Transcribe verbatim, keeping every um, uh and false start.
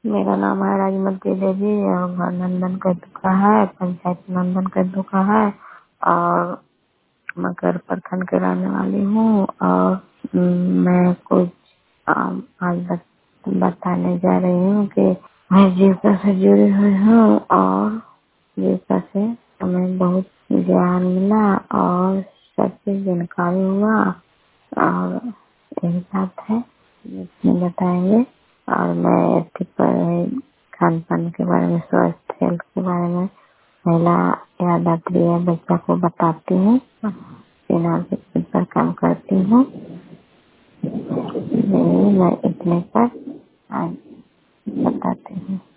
मेरा नाम है राजमती देवी और घर नंदन कद्दू का है, पंचायत नंदन कद्दू का है और मकर प्रखंड के रहने वाली हूँ। और हम्म, मैं कुछ अम, आज बत- बताने जा रही हूँ कि मैं जीविका से जुड़ी हुई हूँ और जीविका से हमें बहुत ज्ञान मिला और सबसे जानकारी हुआ और यही बात है इसमें बताएंगे। और मैं टिप खान पान के बारे में, स्वास्थ्य हेल्थ के बारे में महिला यादात्री है बच्चा को बताती हूँ, फिलहाल इस पर काम करती हूँ। यही मैं इतने पर आज बताती हूँ।